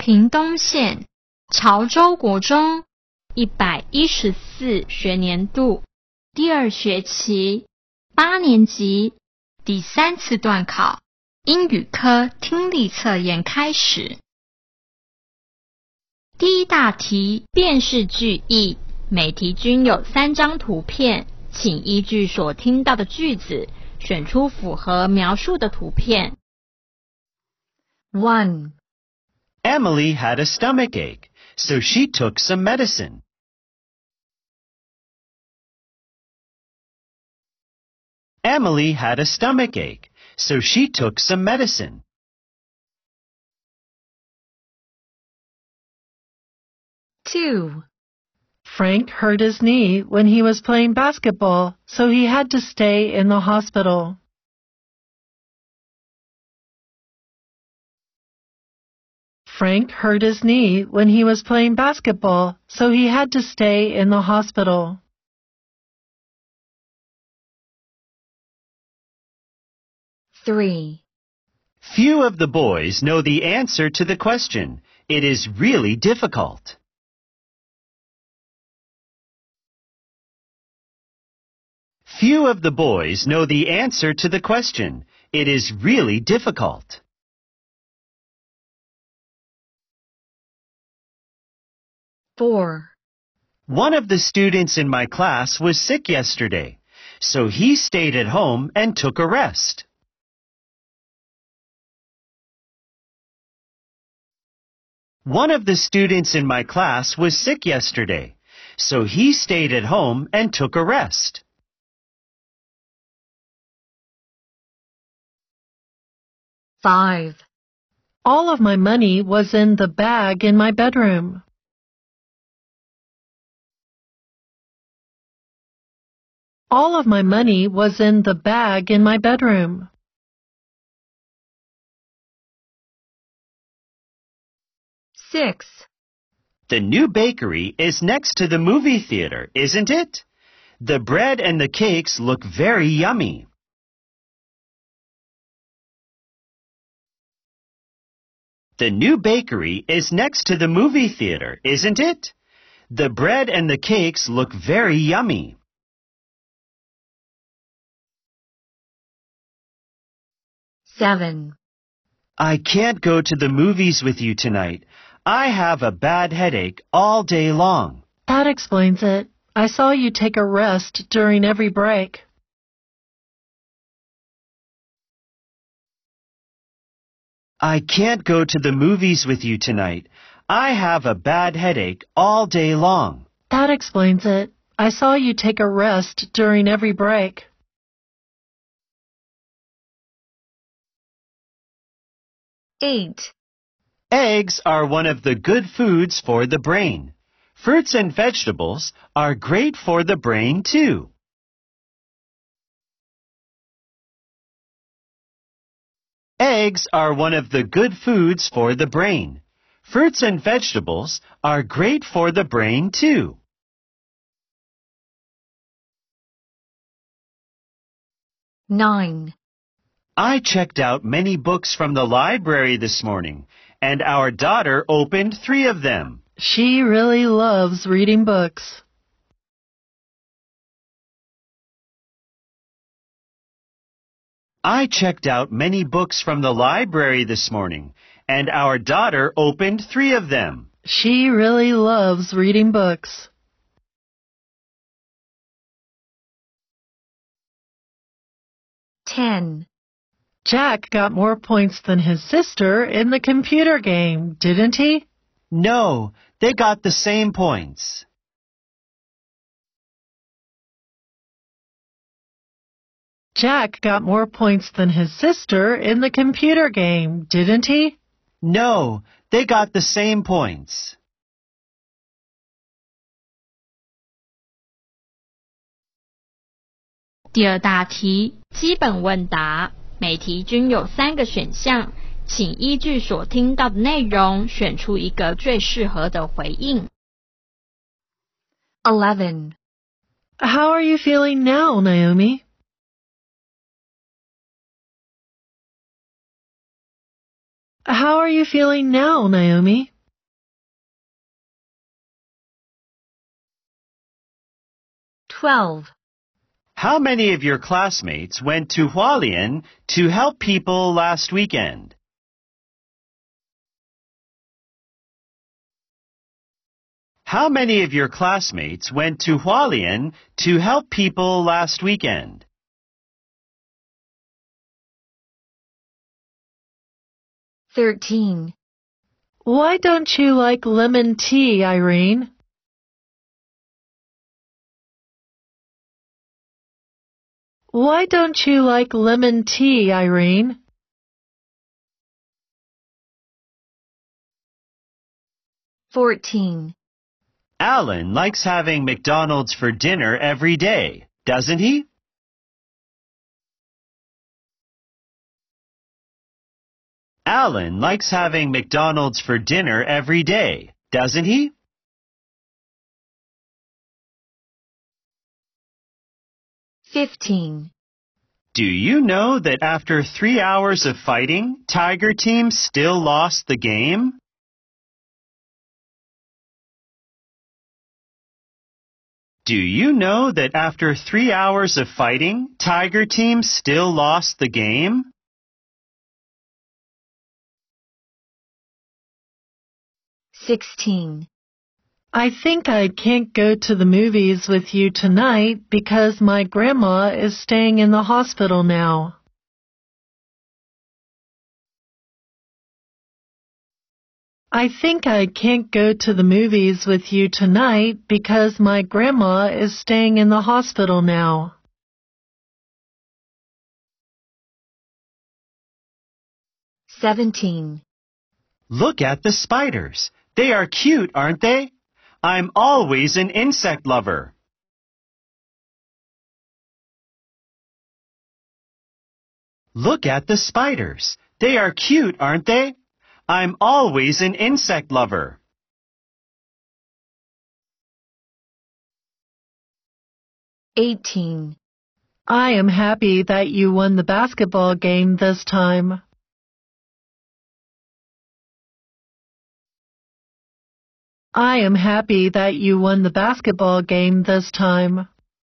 屏东县潮州国中114学年度第2学期8年级第3次段考英语科听力测验开始。第一大题，辨识句意，每题均有3张图片，请依据所听到的句子选出符合描述的图片。1. Emily had a stomachache, so she took some medicine. Emily had a stomachache, so she took some medicine. 2. Frank hurt his knee when he was playing basketball, so he had to stay in the hospital. Frank hurt his knee when he was playing basketball, so he had to stay in the hospital. 3. Few of the boys know the answer to the question. It is really difficult. Few of the boys know the answer to the question. It is really difficult. 4. One of the students in my class was sick yesterday, so he stayed at home and took a rest. One of the students in my class was sick yesterday, so he stayed at home and took a rest. 5. All of my money was in the bag in my bedroom. All of my money was in the bag in my bedroom. 6. The new bakery is next to the movie theater, isn't it? The bread and the cakes look very yummy. The new bakery is next to the movie theater, isn't it? The bread and the cakes look very yummy. 7. I can't go to the movies with you tonight. I have a bad headache all day long. That explains it. I saw you take a rest during every break. I can't go to the movies with you tonight. I have a bad headache all day long. That explains it. I saw you take a rest during every break. 8. Eggs are one of the good foods for the brain. Fruits and vegetables are great for the brain too. Eggs are one of the good foods for the brain. Fruits and vegetables are great for the brain too. 9. I checked out many books from the library this morning, and our daughter opened 3 of them. She really loves reading books. I checked out many books from the library this morning, and our daughter opened 3 of them. She really loves reading books. 10. Jack got more points than his sister in the computer game, didn't he? No, they got the same points. Jack got more points than his sister in the computer game, didn't he? No, they got the same points. 第二大题，基本问答，每题均有3个选项，请依据所听到的内容选出一个最适合的回应。11. How are you feeling now, Naomi? How are you feeling now, Naomi? How many of your classmates went to Hualien to help people last weekend? How many of your classmates went to Hualien to help people last weekend? 13. Why don't you like lemon tea, Irene? Why don't you like lemon tea, Irene? 14. Alan likes having McDonald's for dinner every day, doesn't he? Alan likes having McDonald's for dinner every day, doesn't he? 15. Do you know that after 3 hours of fighting, Tiger Team still lost the game? Do you know that after 3 hours of fighting, Tiger Team still lost the game? 16. I think I can't go to the movies with you tonight because my grandma is staying in the hospital now. I think I can't go to the movies with you tonight because my grandma is staying in the hospital now. 17. Look at the spiders. They are cute, aren't they? I'm always an insect lover. Look at the spiders. They are cute, aren't they? I'm always an insect lover. 18. I am happy that you won the basketball game this time. I am happy that you won the basketball game this time.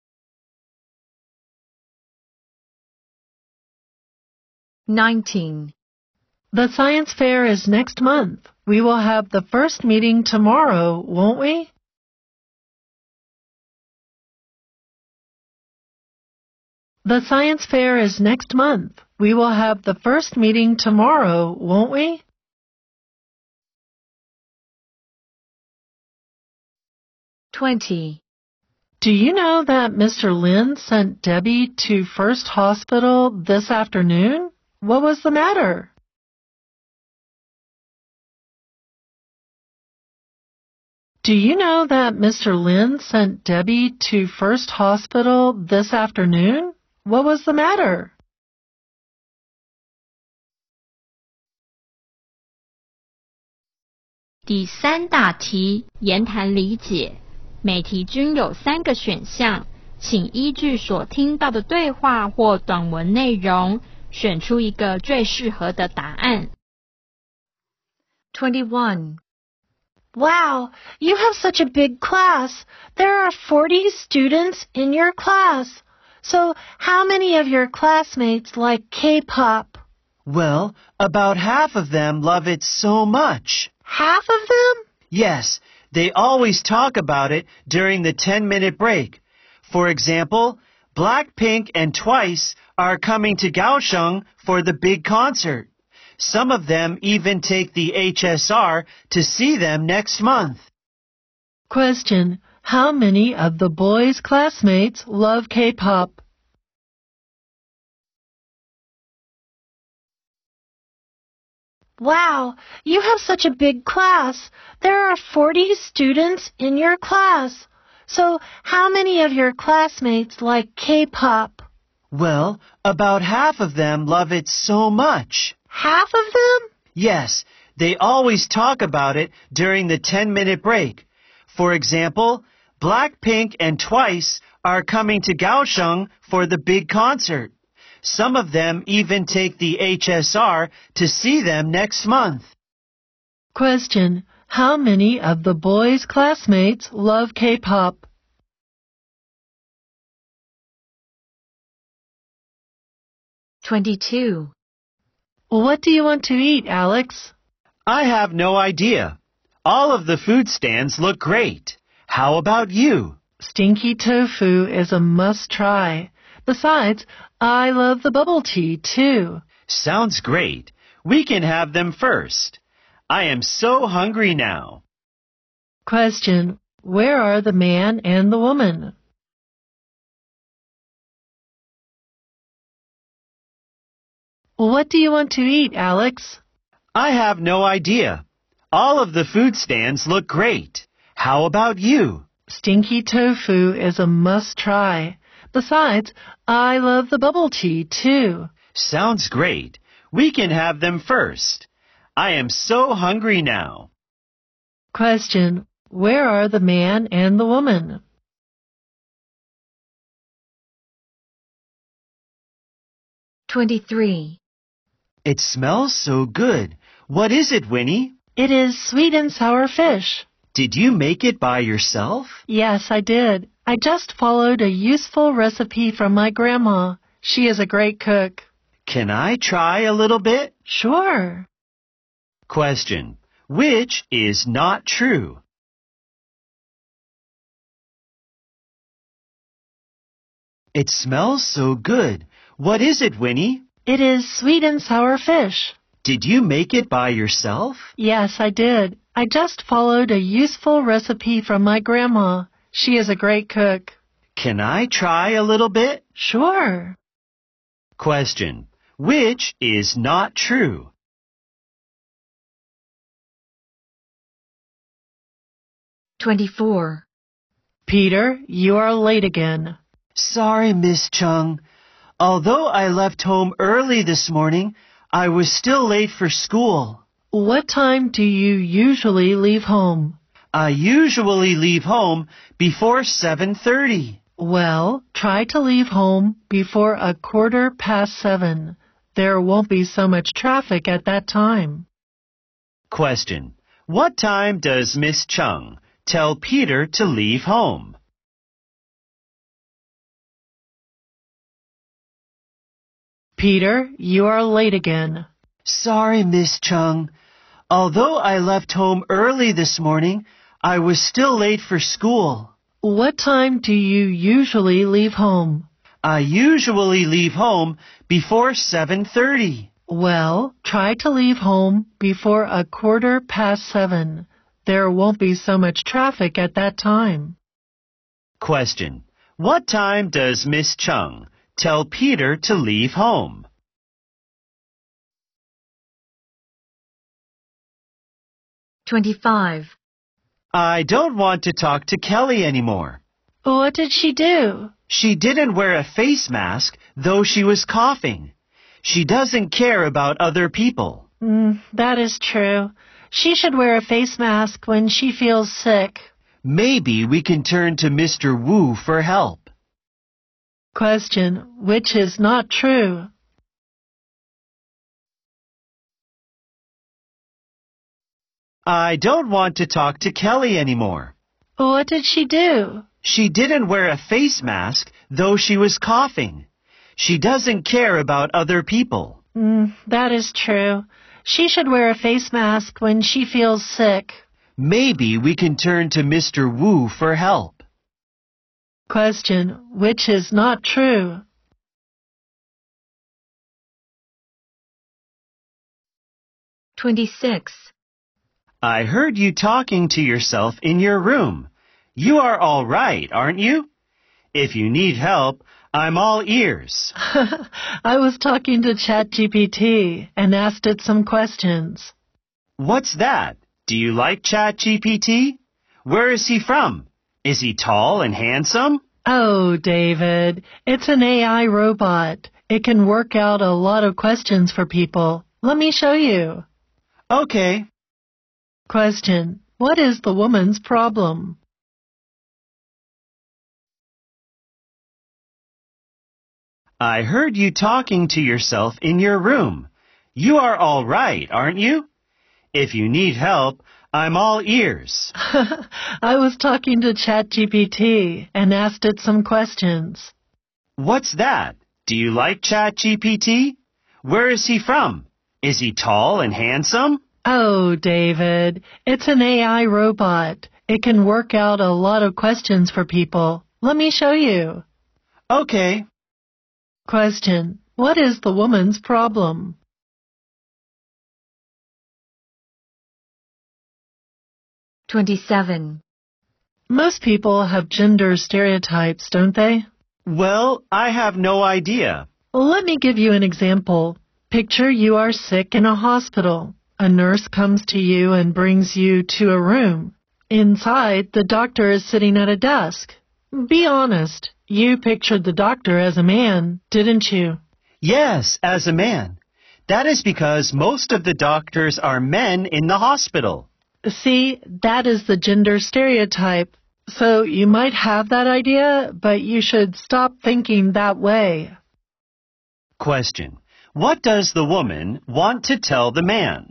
19. The science fair is next month. We will have the first meeting tomorrow, won't we? The science fair is next month. We will have the first meeting tomorrow, won't we? 20. Do you know that Mr. Lin sent Debbie to First Hospital this afternoon? What was the matter? Do you know that Mr. Lin sent Debbie to First Hospital this afternoon? What was the matter? 第三大题，言谈理解。每题均有3个选项，请依据所听到的对话或短文内容，选出一个最适合的答案。21. Wow, you have such a big class. There are 40 students in your class. So how many of your classmates like K-pop? Well, about half of them love it so much. Half of them? Yes, they always talk about it during the 10-minute break. For example, Blackpink and Twice are coming to Kaohsiung for the big concert. Some of them even take the HSR to see them next month. Question. How many of the boys' classmates love K-pop? Wow, you have such a big class. There are 40 students in your class. So how many of your classmates like K-pop? Well, about half of them love it so much. Half of them? Yes, they always talk about it during the 10-minute break. For example, Blackpink and Twice are coming to Kaohsiung for the big concert. Some of them even take the HSR to see them next month. Question. How many of the boys' classmates love K-pop? $22. What do you want to eat, Alex? I have no idea. All of the food stands look great. How about you? Stinky tofu is a must-try. Besides, I love the bubble tea, too. Sounds great. We can have them first. I am so hungry now. Question. Where are the man and the woman? What do you want to eat, Alex? I have no idea. All of the food stands look great. How about you? Stinky tofu is a must-try. Besides, I love the bubble tea, too. Sounds great. We can have them first. I am so hungry now. Question. Where are the man and the woman? $23. It smells so good. What is it, Winnie? It is sweet and sour fish. Did you make it by yourself? Yes, I did. I just followed a useful recipe from my grandma. She is a great cook. Can I try a little bit? Sure. Question. Which is not true? It smells so good. What is it, Winnie? It is sweet and sour fish. Did you make it by yourself? Yes, I did. I just followed a useful recipe from my grandma. She is a great cook. Can I try a little bit? Sure. Question. Which is not true? $24. Peter, you are late again. Sorry, Miss Chung. Although I left home early this morning, I was still late for school. What time do you usually leave home? I usually leave home before 7:30. Well, try to leave home before 7:15. There won't be so much traffic at that time. Question. What time does Miss Chung tell Peter to leave home? Peter, you are late again. Sorry, Miss Chung. Although I left home early this morning, I was still late for school. What time do you usually leave home? I usually leave home before 7:30. Well, try to leave home before 7:15. There won't be so much traffic at that time. Question. What time does Miss Chung tell Peter to leave home? $25. I don't want to talk to Kelly anymore. What did she do? She didn't wear a face mask, though she was coughing. She doesn't care about other people. That is true. She should wear a face mask when she feels sick. Maybe we can turn to Mr. Wu for help. Question. Which is not true? I don't want to talk to Kelly anymore. What did she do? She didn't wear a face mask, though she was coughing. She doesn't care about other people. That is true. She should wear a face mask when she feels sick. Maybe we can turn to Mr. Wu for help. Question. Which is not true? $26. I heard you talking to yourself in your room. You are all right, aren't you? If you need help, I'm all ears. I was talking to ChatGPT and asked it some questions. What's that? Do you like ChatGPT? Where is he from? Is he tall and handsome? Oh, David, it's an AI robot. It can work out a lot of questions for people. Let me show you. Okay. Question. What is the woman's problem? I heard you talking to yourself in your room. You are all right, aren't you? If you need help, I'm all ears. I was talking to ChatGPT and asked it some questions. What's that? Do you like ChatGPT? Where is he from? Is he tall and handsome? Oh, David, it's an AI robot. It can work out a lot of questions for people. Let me show you. Okay. Question. What is the woman's problem? Most people have gender stereotypes, don't they? Well, I have no idea. Let me give you an example. Picture you are sick in a hospital. A nurse comes to you and brings you to a room. Inside, the doctor is sitting at a desk. Be honest. You pictured the doctor as a man, didn't you? Yes, as a man. That is because most of the doctors are men in the hospital. See, that is the gender stereotype. So you might have that idea, but you should stop thinking that way. Question. What does the woman want to tell the man?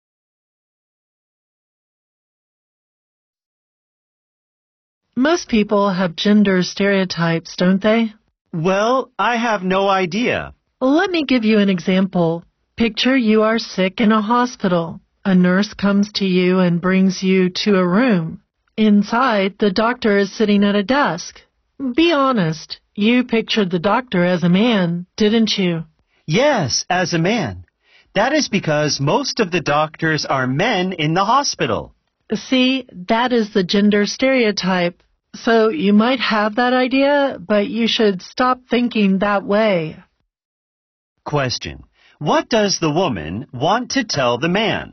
Most people have gender stereotypes, don't they? Well, I have no idea. Let me give you an example. Picture you are sick in a hospital. A nurse comes to you and brings you to a room. Inside, the doctor is sitting at a desk. Be honest. You pictured the doctor as a man, didn't you? Yes, as a man. That is because most of the doctors are men in the hospital. See, that is the gender stereotype. So you might have that idea, but you should stop thinking that way. Question. What does the woman want to tell the man?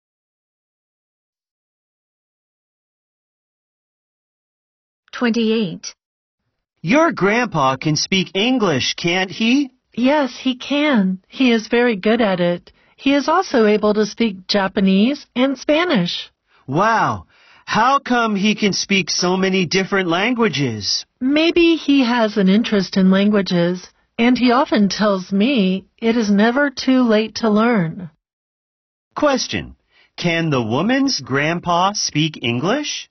Your grandpa can speak English, can't he? Yes, he can. He is very good at it. He is also able to speak Japanese and Spanish. Wow. How come he can speak so many different languages? Maybe he has an interest in languages, and he often tells me it is never too late to learn. Question. Can the woman's grandpa speak English?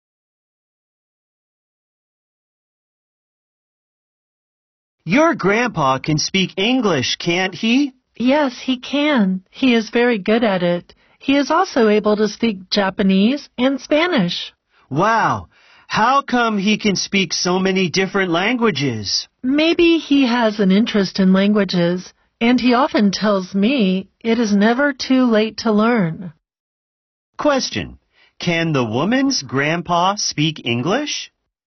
Your grandpa can speak English, can't he? Yes, he can. He is very good at it. He is also able to speak Japanese and Spanish. Wow. How come he can speak so many different languages? Maybe he has an interest in languages, and he often tells me it is never too late to learn. Question. Can the woman's grandpa speak English?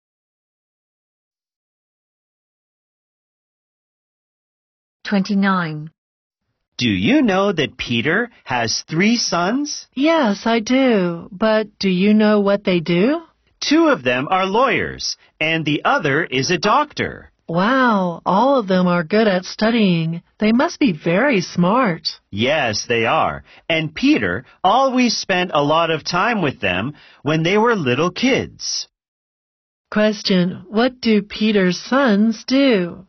Do you know that Peter has 3 sons? Yes, I do. But do you know what they do? 2 of them are lawyers, and the other is a doctor. Wow, all of them are good at studying. They must be very smart. Yes, they are. And Peter always spent a lot of time with them when they were little kids. Question. What do Peter's sons do?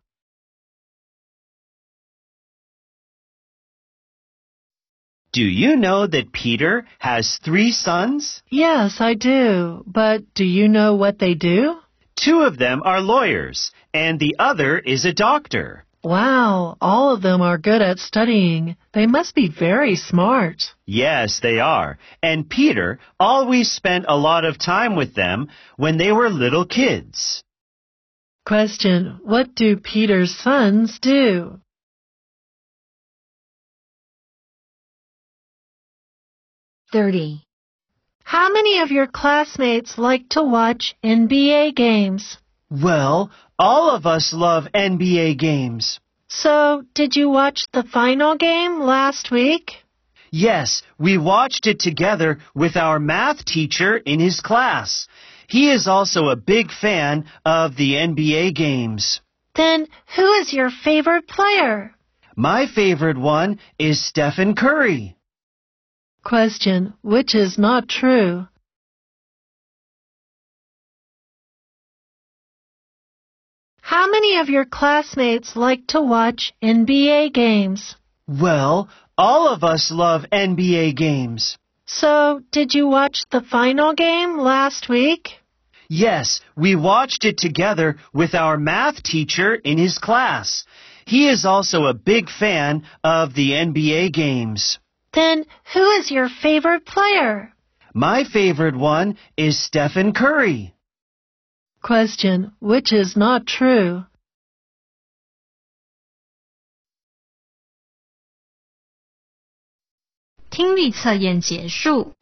Do you know that Peter has 3 sons? Yes, I do. But do you know what they do? 2 of them are lawyers, and the other is a doctor. Wow, all of them are good at studying. They must be very smart. Yes, they are. And Peter always spent a lot of time with them when they were little kids. Question. What do Peter's sons do? How many of your classmates like to watch NBA games? Well, all of us love NBA games. So, did you watch the final game last week? Yes, we watched it together with our math teacher in his class. He is also a big fan of the NBA games. Then, who is your favorite player? My favorite one is Stephen Curry. Question. Which is not true? How many of your classmates like to watch NBA games? Well, all of us love NBA games. So, did you watch the final game last week? Yes, we watched it together with our math teacher in his class. He is also a big fan of the NBA games. Then, who is your favorite player? My favorite one is Stephen Curry. Question, which is not true? 听力测验结束。